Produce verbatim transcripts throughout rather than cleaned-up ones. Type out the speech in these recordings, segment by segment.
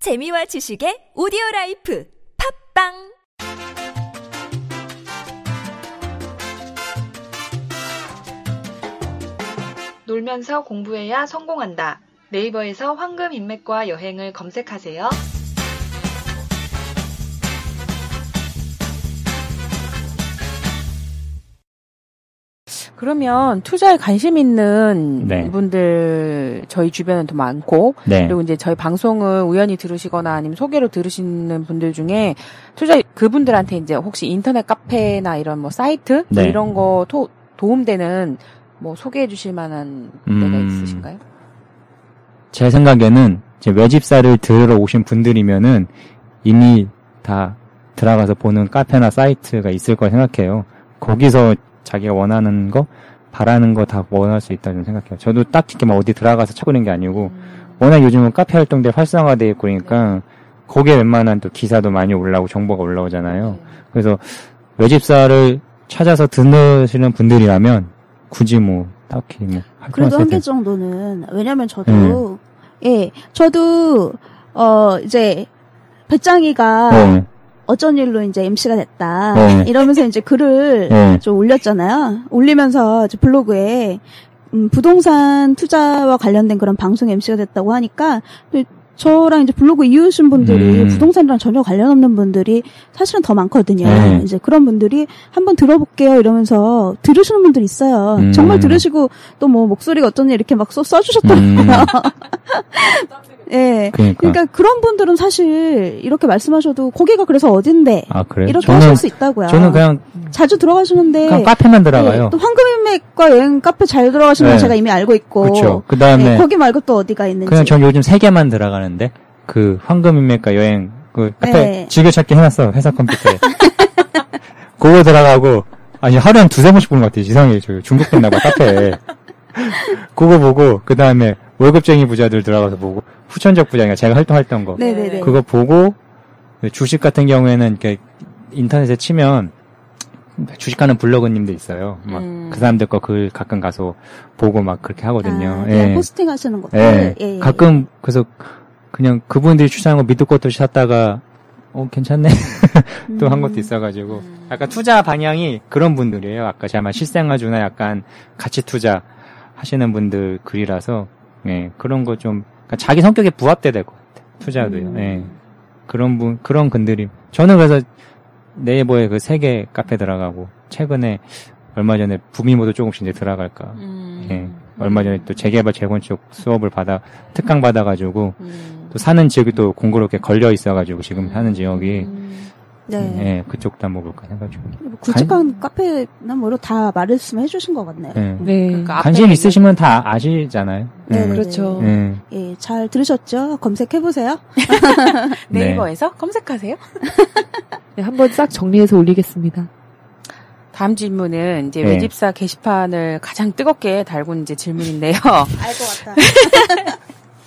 재미와 지식의 오디오라이프 팝빵 놀면서 공부해야 성공한다. 네이버에서 황금 인맥과 여행을 검색하세요. 그러면 투자에 관심 있는 네. 분들 저희 주변에 더 많고 네. 그리고 이제 저희 방송을 우연히 들으시거나 아니면 소개로 들으시는 분들 중에 투자 그분들한테 이제 혹시 인터넷 카페나 이런 뭐 사이트 네. 뭐 이런 거 토, 도움되는 뭐 소개해 주실 만한 데가 음, 있으신가요? 제 생각에는 이제 외집사를 들으러 오신 분들이면은 이미 다 들어가서 보는 카페나 사이트가 있을 거라 생각해요. 거기서 자기가 원하는 거, 바라는 거 다 원할 수 있다고 생각해요. 저도 딱히 막 어디 들어가서 찾고는 게 아니고, 음. 워낙 요즘은 카페 활동들 활성화되어 있고 그러니까, 거기에 웬만한 또 기사도 많이 올라오고 정보가 올라오잖아요. 네. 그래서 외집사를 찾아서 들으시는 분들이라면, 굳이 뭐, 딱히 뭐, 그래도 한 개 정도는, 왜냐면 저도, 음. 예, 저도, 어, 이제, 배짱이가, 네. 어쩐 일로 이제 엠씨가 됐다. 네. 이러면서 이제 글을 네. 좀 올렸잖아요. 올리면서 이제 블로그에, 음, 부동산 투자와 관련된 그런 방송 엠씨가 됐다고 하니까, 저랑 이제 블로그 이웃인 분들이 음. 부동산이랑 전혀 관련 없는 분들이 사실은 더 많거든요. 네. 이제 그런 분들이 한번 들어볼게요 이러면서 들으시는 분들이 있어요. 음. 정말 들으시고 또 뭐 목소리가 어쩌니 이렇게 막 써, 써주셨더라고요. 음. 예. 네. 그러니까. 그러니까 그런 분들은 사실 이렇게 말씀하셔도 거기가 그래서 어딘데 아, 그래요? 이렇게 저는, 하실 수 있다고요. 저는 그냥 자주 들어가시는데 그냥 카페만 들어가요. 네, 또 황금인맥과 여행 카페 잘 들어가시는 건 네. 제가 이미 알고 있고. 그렇죠. 그다음에 네, 거기 말고 또 어디가 있는지. 그냥 전 요즘 세 개만 들어가는데 그 황금인맥과 여행 그 카페 네. 즐겨찾기 해놨어 회사 컴퓨터에. 그거 들어가고 아니 하루에 한 두세 번씩 보는 것 같아요. 이상하게 저 중독됐나 봐 카페에. 그거 보고 그 다음에 월급쟁이 부자들 들어가서 보고 후천적 부자니까 제가 활동했던 거 네네네. 그거 보고 주식 같은 경우에는 이렇게 인터넷에 치면 주식하는 블로거님도 있어요. 막 음. 그 사람들 거 글 가끔 가서 보고 막 그렇게 하거든요. 아, 예. 포스팅 하시는 것들. 예. 예. 가끔 그래서 그냥 그분들이 추천한 거 믿을 것도 샀다가 어 괜찮네 또 한 음. 것도 있어가지고 약간 투자 방향이 그런 분들이에요. 아까 제가 말 실생아주나 약간 가치 투자 하시는 분들 글이라서 예 그런 거 좀 그러니까 자기 성격에 부합돼야 될 것 같아요. 투자도요. 음. 예 그런 분 그런 분들이 저는 그래서 네이버에 그 세계 카페 들어가고 최근에 얼마 전에 부미모도 조금씩 이제 들어갈까. 음. 예 얼마 전에 또 재개발 재건축 수업을 받아 특강 받아가지고 음. 또 사는 지역이 또 공고롭게 걸려 있어가지고 지금 사는 지역이 음. 네. 예 그쪽도 한번 볼까 생각 중. 굵직한 카페나 뭐로 다 말씀해 주신 것 같네요. 네. 네. 그러니까 관심 있으시면 다 아시잖아요. 네, 네. 그렇죠. 네. 예, 잘 들으셨죠? 검색해 보세요. 네이버에서 네. 검색하세요. 네, 한번 싹 정리해서 올리겠습니다. 다음 질문은 이제 네. 외집사 게시판을 가장 뜨겁게 달군 이제 질문인데요. 알 것 같다.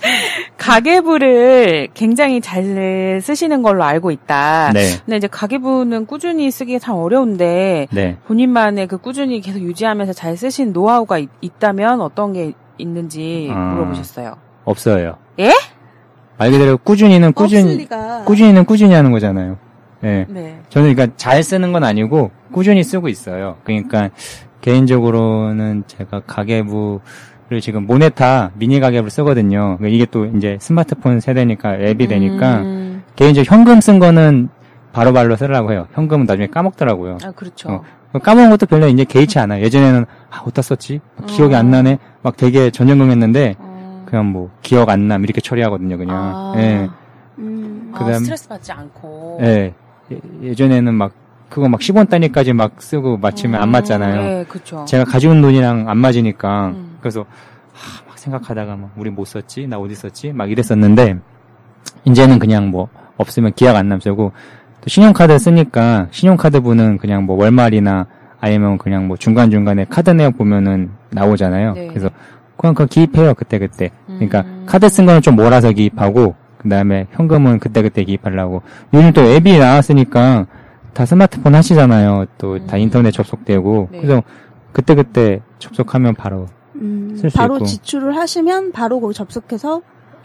가계부를 굉장히 잘 쓰시는 걸로 알고 있다. 네. 근데 이제 가계부는 꾸준히 쓰기가 참 어려운데 네. 본인만의 그 꾸준히 계속 유지하면서 잘 쓰신 노하우가 있, 있다면 어떤 게 있는지 아, 물어보셨어요. 없어요. 예? 말 그대로 꾸준히는 꾸준히 꾸준히는 꾸준히 하는 거잖아요. 네. 네. 저는 그러니까 잘 쓰는 건 아니고 꾸준히 쓰고 있어요. 그러니까 개인적으로는 제가 가계부를 지금 모네타 미니 가계부를 쓰거든요. 이게 또 이제 스마트폰 세대니까 앱이 되니까 음. 개인적으로 현금 쓴 거는 바로바로 쓰려고 해요. 현금은 나중에 까먹더라고요. 아, 그렇죠. 어, 까먹은 것도 별로 이제 개의치 않아요. 예전에는 아, 어디다 썼지? 기억이 어. 안 나네. 막 되게 전전긍했는데 어. 그냥 뭐 기억 안 남 이렇게 처리하거든요. 그냥. 아. 예. 음. 아, 그다음 스트레스 받지 않고. 예. 예. 예전에는 막 그거 막 십 원 단위까지 막 쓰고 맞추면 음. 안 맞잖아요. 네, 그렇죠. 제가 가지고 온 돈이랑 안 맞으니까 음. 그래서 하, 막 생각하다가 막 우리 못 썼지? 나 어디 썼지? 막 이랬었는데 이제는 그냥 뭐 없으면 기억 안 남 쓰고 또 신용카드 쓰니까 신용카드부는 그냥 뭐 월말이나 아니면 그냥 뭐 중간중간에 카드 내역 보면은 나오잖아요. 네. 그래서 그냥 그거 기입해요. 그때그때. 그러니까 음. 카드 쓴 거는 좀 몰아서 기입하고 그 다음에 현금은 그때그때 기입하려고. 요즘 또 앱이 나왔으니까 다 스마트폰 하시잖아요. 또 다 음. 인터넷 접속되고. 네. 그래서 그때그때 접속하면 바로 음, 쓸 수 바로 있고. 지출을 하시면 바로 거기 접속해서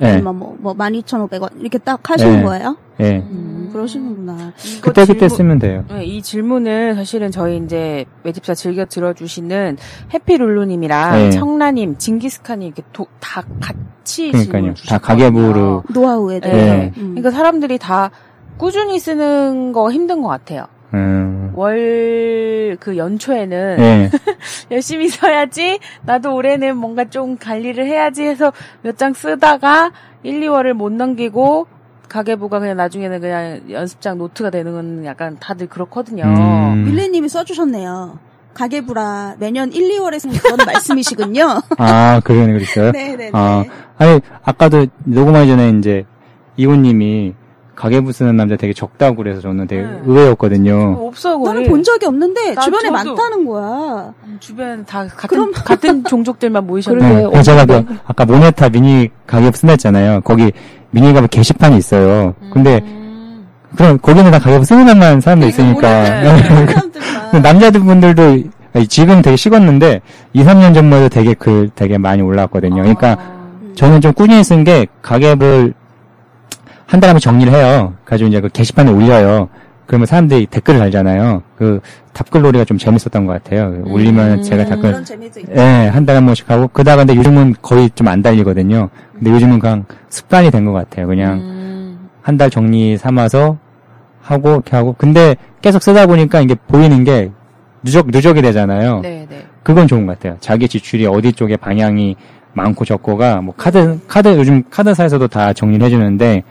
예. 아니면 뭐, 뭐, 만 이천오백 원, 이렇게 딱 하시는 예. 거예요? 예. 음, 그러시는구나. 그때 그때 쓰면 돼요. 네, 이 질문은 사실은 저희 이제 매집사 즐겨 들어주시는 해피룰루님이랑 네. 청라님, 징기스칸이 이렇게 도, 다 같이 그러니까요. 질문 다 주셨거든요. 가계부로. 노하우에 네. 대해서. 네. 음. 그러니까 사람들이 다 꾸준히 쓰는 거 힘든 것 같아요. 음. 월 그 연초에는 예. 열심히 써야지, 나도 올해는 뭔가 좀 관리를 해야지 해서 몇 장 쓰다가 일, 이월을 못 넘기고 가계부가 그냥 나중에는 그냥 연습장 노트가 되는 건 약간 다들 그렇거든요. 음. 밀레님이 써주셨네요. 가계부라 매년 일, 이월에 쓰는 그런 말씀이시군요. 아, 그러네, 그랬어요? 네네네. 아, 아니, 아까도 녹음하기 전에 이제 이호님이 가계부 쓰는 남자 되게 적다고 그래서 저는 되게 네. 의외였거든요. 없어, 거의. 나는 본 적이 없는데 나 주변에 저도. 많다는 거야. 주변 다 같은, 그럼- 같은 종족들만 모이셨는데. 그러게. 네, 그래서 제가 그, 아까 모네타 미니 가계부 쓴다 했잖아요. 거기 미니 가계부 게시판이 있어요. 근데, 음. 그럼 거기는 다 가계부 쓰는 것만 사람도 있으니까. 사람들만. 남자들 분들도 지금 되게 식었는데, 이, 삼 년 전만 해도 되게 글 되게 많이 올라왔거든요. 그러니까 아. 저는 좀 꾸준히 쓴 게 가계부를 한 달에 한 번 정리를 해요. 가지고 이제 그 게시판에 올려요. 그러면 사람들이 댓글을 달잖아요. 그 답글놀이가 좀 재밌었던 것 같아요. 올리면 음. 제가 답글, 그런 재미도 있고. 예, 한 달에 한 번씩 하고, 그다가 근데 요즘은 거의 좀 안 달리거든요. 근데 요즘은 그냥 습관이 된 것 같아요. 그냥 음. 한 달 정리 삼아서 하고, 이렇게 하고. 근데 계속 쓰다 보니까 이게 보이는 게 누적, 누적이 되잖아요. 네, 네. 그건 좋은 것 같아요. 자기 지출이 어디 쪽에 방향이 많고 적고가, 뭐 카드, 카드, 요즘 카드사에서도 다 정리를 해주는데,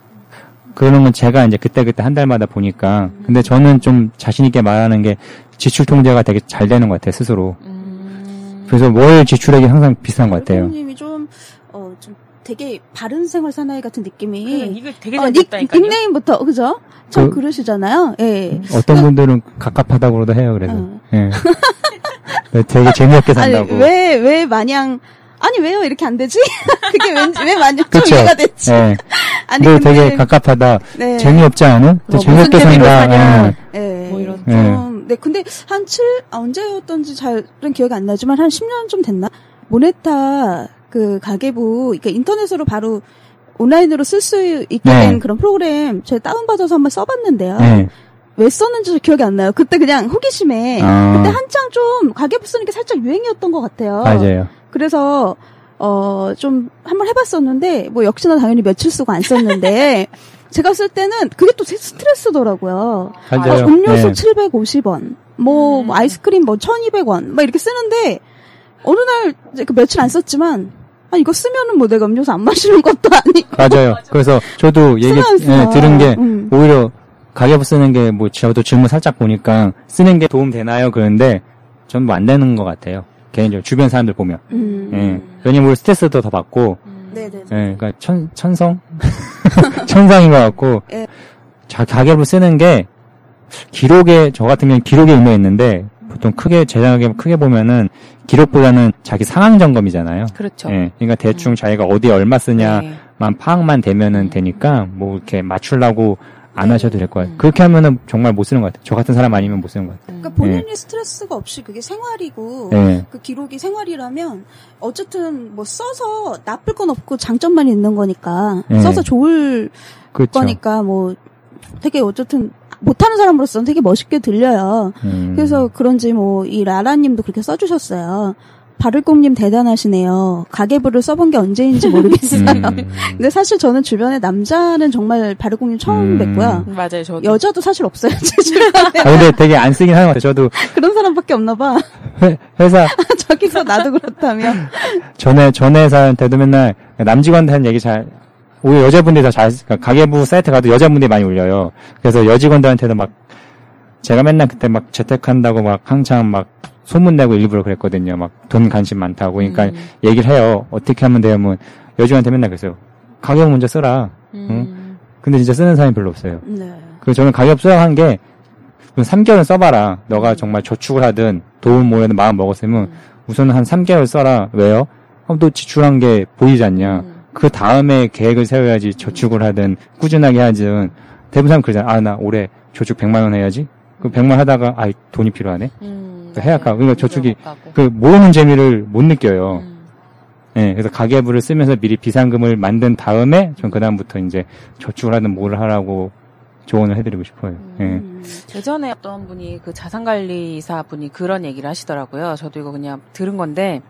그런 건 제가 이제 그때그때 한 달마다 보니까. 근데 저는 좀 자신있게 말하는 게 지출 통제가 되게 잘 되는 것 같아요, 스스로. 음. 그래서 월 지출액이 항상 비슷한 것 같아요. 님이 좀, 어, 좀 되게 바른 생활 사나이 같은 느낌이. 그래, 이거 되게 어, 잘 닉, 됐다니까요. 닉네임부터, 그죠? 참 그- 그러시잖아요. 예. 어떤 분들은 갑갑하다고도 해요, 그래서. 어. 예. 네, 되게 재미없게 아니, 산다고. 왜, 왜 마냥, 아니, 왜요? 이렇게 안 되지? 그게 왠지, 왜 마냥 좀 그쵸? 이해가 됐지? 예. 아니, 근데 근데, 되게 갑갑하다. 네. 재미없지 않은? 또 뭐 재미없게 무슨 재미로 산다. 사냐. 예. 예. 뭐 이런. 예. 좀, 네, 근데 한 칠, 아, 언제였던지 잘은 기억이 안 나지만 한 십 년 좀 됐나? 모네타 그 가계부, 그러니까 인터넷으로 바로 온라인으로 쓸 수 있게 네. 된 그런 프로그램 제가 다운받아서 한번 써봤는데요. 예. 왜 썼는지 기억이 안 나요. 그때 그냥 호기심에. 아. 그때 한창 좀 가계부 쓰는 게 살짝 유행이었던 것 같아요. 맞아요. 그래서 어, 좀 한번 해봤었는데 뭐 역시나 당연히 며칠 쓰고 안 썼는데 제가 쓸 때는 그게 또 스트레스더라고요. 맞아요. 어, 음료수 네. 칠백오십 원, 뭐, 음. 뭐 아이스크림 뭐 천이백 원, 막 이렇게 쓰는데 어느 날 이제 그 며칠 안 썼지만 아 이거 쓰면은 뭐 내가 음료수 안 마시는 것도 아니고 맞아요. 그래서 저도 얘기 쓰면서. 예, 들은 게 음. 오히려 가계부 쓰는 게 뭐 저도 질문 살짝 보니까 쓰는 게 도움 되나요? 그런데 전 뭐 안 되는 것 같아요. 개인적으로 주변 사람들 보면. 음. 예. 왜냐면 스트레스도 더 받고 네네. 예, 그러니까 천, 천성? 천상인 것 같고, 예. 자, 가계부 쓰는 게, 기록에, 저 같은 경우는 기록에 의미가 있는데, 보통 크게, 제작하게 크게 보면은, 기록보다는 자기 상황 점검이잖아요. 그렇죠. 예. 그러니까 대충 자기가 어디에 얼마 쓰냐만 네. 파악만 되면은 되니까, 뭐, 이렇게 맞추려고 안 네. 하셔도 될 것 같아요. 음. 그렇게 하면은 정말 못 쓰는 것 같아요. 저 같은 사람 아니면 못 쓰는 것 같아요. 그러니까 본인이 스트레스가 없이 그게 생활이고 예. 그 기록이 생활이라면 어쨌든 뭐 써서 나쁠 건 없고 장점만 있는 거니까 네. 써서 좋을 그렇죠. 거니까 뭐 되게 어쨌든 못하는 사람으로서는 되게 멋있게 들려요. 음. 그래서 그런지 뭐 이 라라님도 그렇게 써주셨어요. 바를공님 대단하시네요. 가계부를 써본 게 언제인지 모르겠어요. 음. 근데 사실 저는 주변에 남자는 정말 바를공님 처음 음. 뵙고요. 맞아요, 저도. 여자도 사실 없어요. 제 주변에. 아, 근데 되게 안 쓰긴 하는 것 같아요. 저도 그런 사람밖에 없나 봐. 회, 회사, 저기서 나도 그렇다면. 전에, 전 회사한테도 맨날 남직원한테 하는 얘기 잘, 오히려 여자분들이 더 잘, 그러니까 가계부 사이트 가도 여자분들이 많이 올려요. 그래서 여직원들한테도 막, 제가 맨날 그때 막 재택한다고 막 한창 막 소문내고 일부러 그랬거든요. 막 돈 관심 많다고. 그러니까 음. 얘기를 해요. 어떻게 하면 돼요? 뭐, 여직원한테 맨날 그랬어요. 가계부 먼저 쓰라. 응? 음. 근데 진짜 쓰는 사람이 별로 없어요. 네. 그래서 저는 가계부 쓰라고 한 게, 삼 개월은 써봐라. 너가 정말 저축을 하든 도움 모여든 마음 먹었으면 음. 우선은 한 삼 개월 써라. 왜요? 그럼 또 지출한 게 보이지 않냐. 음. 그 다음에 계획을 세워야지 저축을 하든 꾸준하게 하든 대부분 사람 그러잖아. 아, 나 올해 저축 백만 원 해야지. 그 백만 하다가 아, 돈이 필요하네. 음. 해약하고. 그러니까 저축이 가고. 그 모으는 재미를 못 느껴요. 음. 예, 그래서 가계부를 쓰면서 미리 비상금을 만든 다음에 전 그다음부터 이제 저축을 하든 뭘 하라고 조언을 해드리고 싶어요. 음. 예. 예전에 어떤 분이 그 자산관리사 분이 그런 얘기를 하시더라고요. 저도 이거 그냥 들은 건데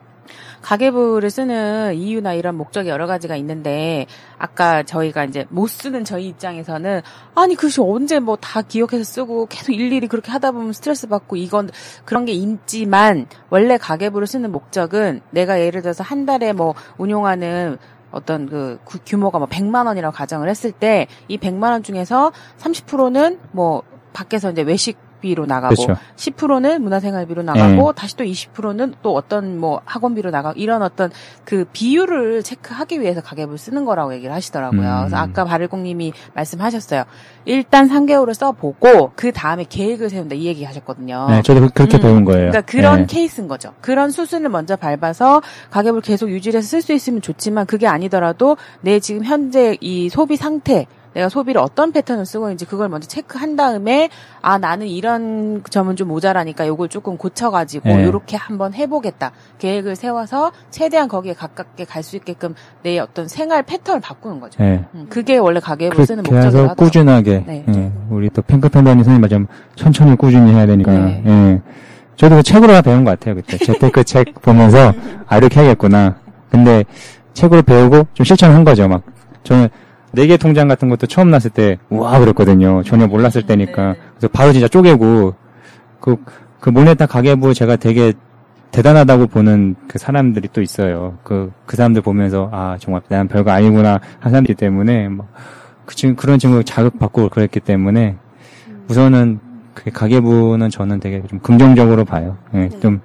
가계부를 쓰는 이유나 이런 목적이 여러 가지가 있는데 아까 저희가 이제 못 쓰는 저희 입장에서는 아니 그것이 언제 뭐 다 기억해서 쓰고 계속 일일이 그렇게 하다 보면 스트레스 받고 이건 그런 게 있지만 원래 가계부를 쓰는 목적은 내가 예를 들어서 한 달에 뭐 운용하는 어떤 그 규모가 뭐 백만 원이라고 가정을 했을 때 이 백만 원 중에서 삼십 퍼센트는 뭐 밖에서 이제 외식비로 나가고 그렇죠. 십 퍼센트는 문화생활비로 나가고 네. 다시 또 이십 퍼센트는 또 어떤 뭐 학원비로 나가고 이런 어떤 그 비율을 체크하기 위해서 가계부를 쓰는 거라고 얘기를 하시더라고요. 음. 그래서 아까 바를공님이 말씀하셨어요. 일단 삼 개월을 써보고 그 다음에 계획을 세운다 이 얘기 하셨거든요. 네, 저도 그렇게 음. 배운 거예요. 그러니까 그런 네. 케이스인 거죠. 그런 수순을 먼저 밟아서 가계부를 계속 유지해서 쓸 수 있으면 좋지만 그게 아니더라도 내 지금 현재 이 소비 상태 내가 소비를 어떤 패턴을 쓰고 있는지 그걸 먼저 체크한 다음에 아 나는 이런 점은 좀 모자라니까 요걸 조금 고쳐가지고 네. 요렇게 한번 해보겠다 계획을 세워서 최대한 거기에 가깝게 갈 수 있게끔 내 어떤 생활 패턴을 바꾸는 거죠. 네. 음, 그게 원래 가계부 쓰는 그렇게 목적이라 해서 하더라고요. 꾸준하게 네. 예, 우리 또 핑크팬더님 선생님 말좀 천천히 꾸준히 해야 되니까 네. 예. 저도 그 책으로 다 배운 것 같아요 그때 재테크 책 보면서 아 이렇게 해야겠구나. 근데 책으로 배우고 좀 실천한 거죠. 막 저는 네 개 통장 같은 것도 처음 났을 때 우와 그랬거든요. 전혀 몰랐을 때니까. 그래서 바로 진짜 쪼개고 그, 그 모네타 가계부 제가 되게 대단하다고 보는 그 사람들이 또 있어요. 그, 그 사람들 보면서 아 정말 난 별거 아니구나 한 사람들 때문에 막 그 친구 그런 친구 자극받고 그랬기 때문에 우선은 그 가계부는 저는 되게 좀 긍정적으로 봐요. 예, 네. 좀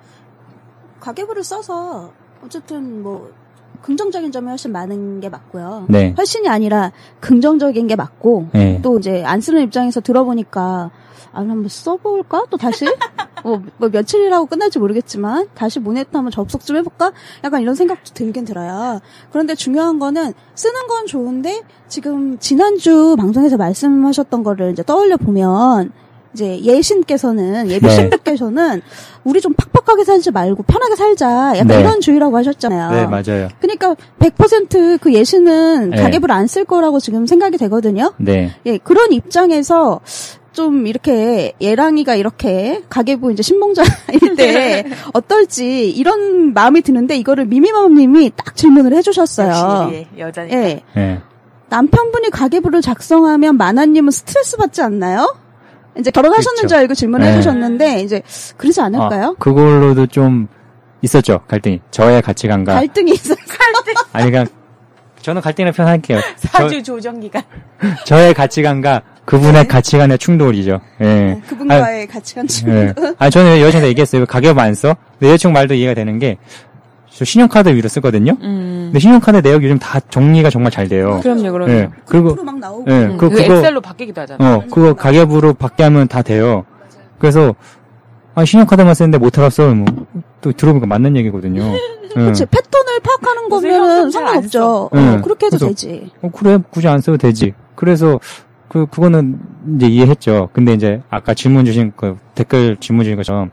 가계부를 써서 어쨌든 뭐 긍정적인 점이 훨씬 많은 게 맞고요. 네. 훨씬이 아니라 긍정적인 게 맞고 네. 또 이제 안 쓰는 입장에서 들어보니까 아, 한번 써볼까? 또 다시? 뭐, 뭐 며칠이라고 끝날지 모르겠지만 다시 모네타 한번 접속 좀 해볼까? 약간 이런 생각도 들긴 들어요. 그런데 중요한 거는 쓰는 건 좋은데 지금 지난주 방송에서 말씀하셨던 거를 이제 떠올려 보면 이제 예신께서는 예비 네. 신부께서는 우리 좀 팍팍하게 살지 말고 편하게 살자 약간 네. 이런 주의라고 하셨잖아요. 네 맞아요. 그러니까 백 퍼센트 그 예신은 네. 가계부를 안 쓸 거라고 지금 생각이 되거든요. 네. 예, 그런 입장에서 좀 이렇게 예랑이가 이렇게 가계부 이제 신봉자일 때 어떨지 이런 마음이 드는데 이거를 미미맘님이 딱 질문을 해주셨어요. 역시 예, 여자니까. 예, 네. 남편분이 가계부를 작성하면 마나님은 스트레스 받지 않나요? 이제 결혼하셨는지 그렇죠. 알고 질문을 네. 해주셨는데 이제 그러지 않을까요? 아, 그걸로도 좀 있었죠 갈등이. 저의 가치관과 갈등이 있어요. 아니 그냥 저는 갈등을 표현할게요. 사주 조정 기간. 저, 저의 가치관과 그분의 가치관의 충돌이죠. 예. 네, 그분과의 가치관 예. 충돌. 아 저는 여자친구한테 얘기했어요. 가계부 안 써? 근데 여자친구 말도 이해가 되는 게 저 신용카드 위로 쓰거든요. 음. 근데 신용카드 내역 요즘 다 정리가 정말 잘 돼요. 그럼요, 그럼요. 예. 그리고 앞으로 막 나오고. 예. 음, 그 그 그거 엑셀로 바뀌기도 하잖아요. 어 그거 가계부로 받게 하면 다 돼요. 그래서 아 신용카드만 쓰는데 못 알았어. 뭐 또 들어보니까 맞는 얘기거든요. 예. 그치, 패턴을 파악하는 무슨 거면은 현금 잘안 상관없죠. 써. 어, 네. 그렇게 해도 그래서 되지. 어, 그래, 굳이 안 써도 되지. 그래서, 그, 그거는 이제 이해했죠. 근데 이제 아까 질문 주신, 그, 댓글 질문 주신 것처럼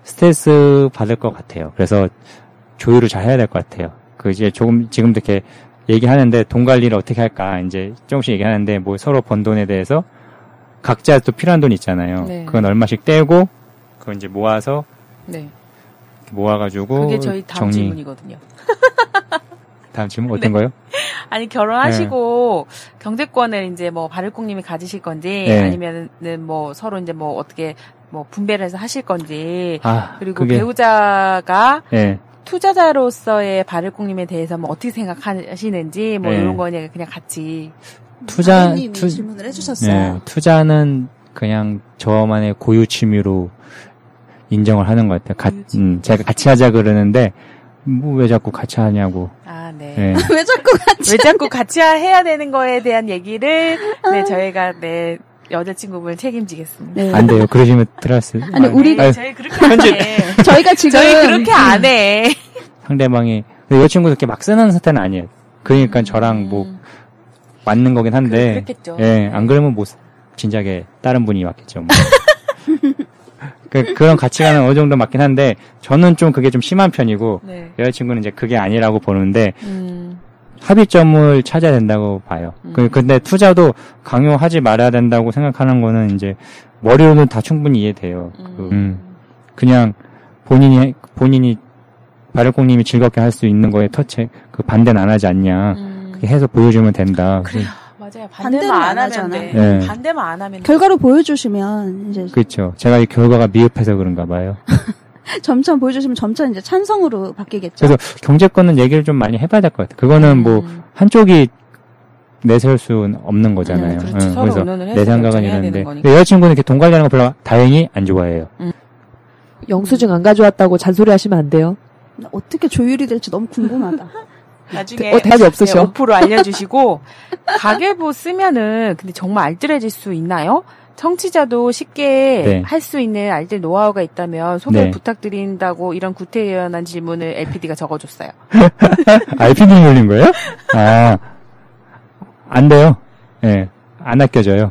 스트레스 받을 것 같아요. 그래서 조율을 잘 해야 될 것 같아요. 그 이제 조금, 지금도 이렇게 얘기하는데 돈 관리를 어떻게 할까, 이제 조금씩 얘기하는데 뭐 서로 번 돈에 대해서 각자 또 필요한 돈 있잖아요. 네. 그건 얼마씩 떼고, 그걸 이제 모아서, 네. 모아가지고. 그게 저희 다음 정리. 질문이거든요. 다음 질문 어떤 네. 거요? 아니 결혼하시고 경제권을 이제 뭐 바를공님이 가지실 건지 네. 아니면은 뭐 서로 이제 뭐 어떻게 뭐 분배를 해서 하실 건지 아, 그리고 그게, 배우자가 예. 투자자로서의 바를공님에 대해서 뭐 어떻게 생각하시는지 뭐 네. 이런 거는 그냥 같이 투자, 님이 투, 질문을 해주셨어요. 네, 투자는 그냥 저만의 고유 취미로 인정을 하는 것 같아요. 가, 고유 취미. 음, 제가 같이 하자 그러는데 뭐 왜 자꾸 같이 하냐고. 아 네. 네. 왜 자꾸 같이? 왜 자꾸 같이 해야 되는 거에 대한 얘기를 네 저희가 네 여자친구분을 책임지겠습니다. 네. 안 돼요. 그러시면 들었을. 아니, 우리- 네, 아유, 저희 그렇게 안 해. 저희가 지금 저희 그렇게 안 해. 상대방이 근데 여자친구도 이렇게 막 쓰는 스타일은 아니에요. 그러니까 저랑 뭐 맞는 거긴 한데. 음. 그- 그렇겠죠. 예, 안 그러면 뭐 진작에 다른 분이 왔겠죠. 뭐. 그, 그런 가치관은 어느 정도 맞긴 한데 저는 좀 그게 좀 심한 편이고 네. 여자친구는 이제 그게 아니라고 보는데 음. 합의점을 찾아야 된다고 봐요. 음. 그, 근데 투자도 강요하지 말아야 된다고 생각하는 거는 이제 머리로는 다 충분히 이해돼요. 음. 그, 음. 그냥 본인이 본인이 바를공님이 즐겁게 할 수 있는 거에 터치 그 반대는 안 하지 않냐. 음. 그렇게 해서 보여주면 된다. 그래요. 맞아요. 반대는 반대만 안 안 하면 하잖아. 돼. 네. 반대만 안 하면 돼. 결과로 보여주시면 이제 그렇죠. 제가 이 결과가 미흡해서 그런가 봐요. 점점 보여주시면 점점 이제 찬성으로 바뀌겠죠. 그래서 경제권은 얘기를 좀 많이 해봐야 될 것 같아요. 그거는 음. 뭐 한쪽이 내세울 수는 없는 거잖아요. 음, 그렇죠. 응, 서로 그래서 의논을 해서 내 생각은 결정해야 이런데 되는 거니까. 여자친구는 이렇게 돈 관리하는 거 별로 다행히 안 좋아해요. 음. 영수증 안 가져왔다고 잔소리 하시면 안 돼요. 어떻게 조율이 될지 너무 궁금하다. 나중에 어, 답이 없으셔. 네, 오 퍼센트 알려주시고 가계부 쓰면은 근데 정말 알뜰해질 수 있나요? 청취자도 쉽게 네. 할 수 있는 알뜰 노하우가 있다면 소개 네. 부탁드린다고 이런 구태연한 질문을 엘피디가 적어줬어요. 알피디 올린 거예요? 아, 안 돼요. 예, 네, 안 아껴져요.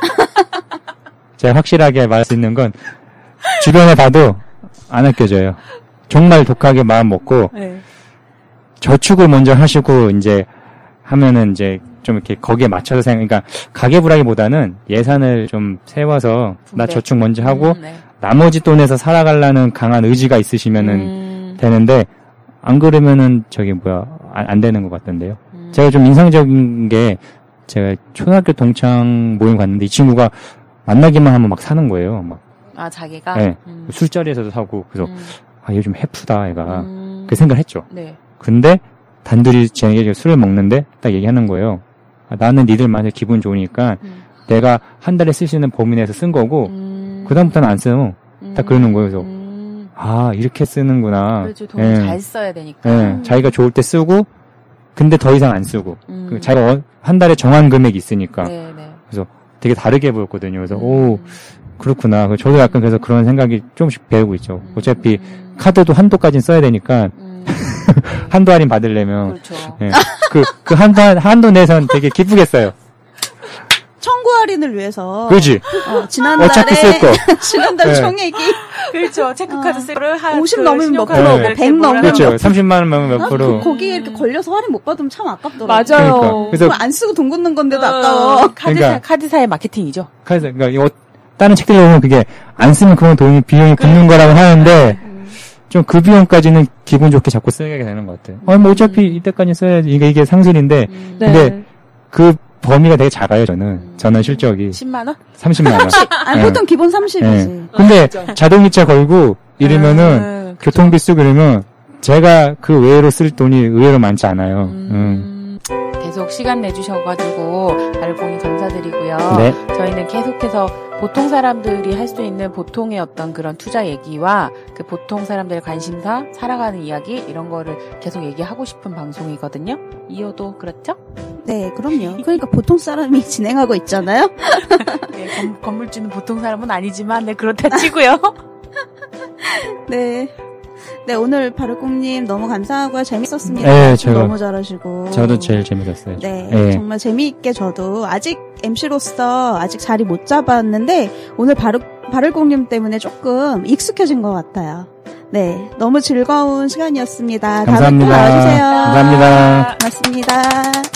제가 확실하게 말할 수 있는 건 주변에 봐도 안 아껴져요. 정말 독하게 마음 먹고 네. 저축을 먼저 하시고 이제 하면은 이제 좀 이렇게 거기에 맞춰서 생각, 그러니까 가계부라기보다는 예산을 좀 세워서 나 네. 저축 먼저 하고 음, 네. 나머지 돈에서 살아가려는 강한 의지가 있으시면은 음, 되는데 안 그러면은 저기 뭐야 안, 안 되는 것 같던데요. 음. 제가 좀 인상적인 게 제가 초등학교 동창 모임 갔는데 이 친구가 만나기만 하면 막 사는 거예요. 막 아 자기가 네. 음. 술자리에서도 사고 그래서 음. 아 얘 좀 해프다 얘가 음. 그 생각을 했죠. 네. 근데 단둘이 쟤에게 술을 먹는데 딱 얘기하는 거예요. 아, 나는 니들만의 기분 좋으니까 음. 내가 한 달에 쓸 수 있는 범위 내에서 쓴 거고 음. 그다음부터는 안 쓰고 딱 그러는 거예요. 그래서 음. 아 이렇게 쓰는구나. 그렇죠. 돈을 예. 잘 써야 되니까. 예, 자기가 좋을 때 쓰고 근데 더 이상 안 쓰고 음. 그 자기가 어- 한 달에 정한 금액이 있으니까 네, 네. 그래서 되게 다르게 보였거든요. 그래서 음. 오 그렇구나. 그래서 저도 약간 그래서 그런 생각이 조금씩 배우고 있죠. 음. 어차피 카드도 한도까지는 써야 되니까 음. 한도 할인 받으려면 그렇죠. 예, 그, 그 한도, 한도 내선 되게 기쁘겠어요. 청구 할인을 위해서 그지? 어, 지난달에 어차피 쓸 거. 지난달 네. 총액이 그렇죠. 체크카드 어. 쓸 거를 한 오십 그 넘으면 몇 신용카드 프로, 이렇게 백 넘으면 뭐라고 그렇죠. 삼십만 원 넣으면 몇 아, 프로. 그, 거기에 이렇게 걸려서 할인 못 받으면 참 아깝더라고. 맞아요. 그러니까. 그래서 그거 안 쓰고 돈 걷는 건데도 어, 아까워. 카드사, 그러니까. 카드사의 마케팅이죠. 그래서, 그러니까, 이거, 다른 책들에 보면 그게, 안 쓰면 그건 돈이, 비용이 붙는 거라고 하는데, 좀 그 비용까지는 기분 좋게 자꾸 쓰게 되는 것 같아요. 아, 뭐 어차피 이때까지 써야지. 이게, 이게 상술인데, 음. 네. 근데 그 범위가 되게 작아요, 저는. 저는 실적이. 십만 원? 삼십만 원. 아니, 네. 보통 기본 삼십이지. 예. 근데 자동이체 걸고 이러면은 음, 그죠. 교통비 쓰고 그러면 제가 그 외로 쓸 돈이 의외로 많지 않아요. 음. 음. 계속 시간 내주셔가지고 발공이 감사드리고요. 네. 저희는 계속해서 보통 사람들이 할 수 있는 보통의 어떤 그런 투자 얘기와 그 보통 사람들의 관심사, 살아가는 이야기 이런 거를 계속 얘기하고 싶은 방송이거든요. 이호도 그렇죠? 네, 그럼요. 그러니까 보통 사람이 진행하고 있잖아요. 네, 건, 건물주는 보통 사람은 아니지만 네 그렇다 치고요. 네. 네, 오늘 바르꽁님 너무 감사하고요. 재밌었습니다. 네, 좀 제가- 너무 잘하시고. 저도 제일 재밌었어요. 네, 예. 정말 재미있게 저도 아직 엠씨로서 아직 자리 못 잡았는데 오늘 바르, 바르꽁님 때문에 조금 익숙해진 것 같아요. 네, 너무 즐거운 시간이었습니다. 다음에 또 감사합니다. 나와주세요. 감사합니다. 고맙습니다.